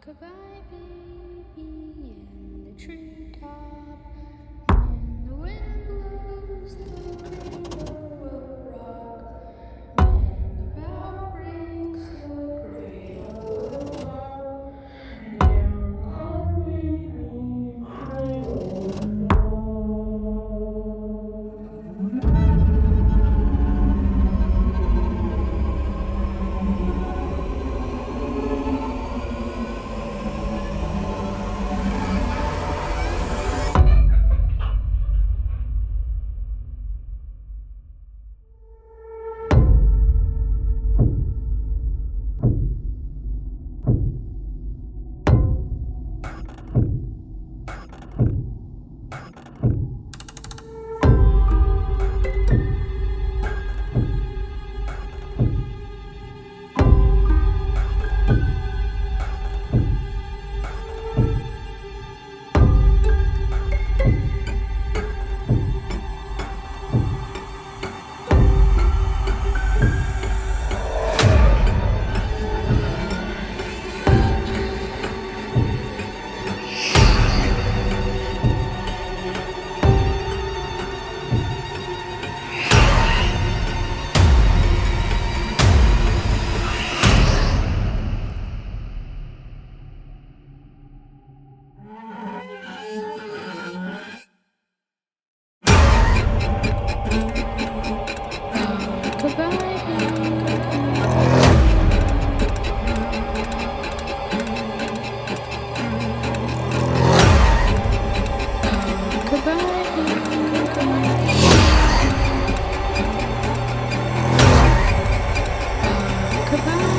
Goodbye, baby, in the treetop. When the wind blows, the cradle will rock. When the bough breaks, the cradle will rock. And there, baby, I will Goodbye.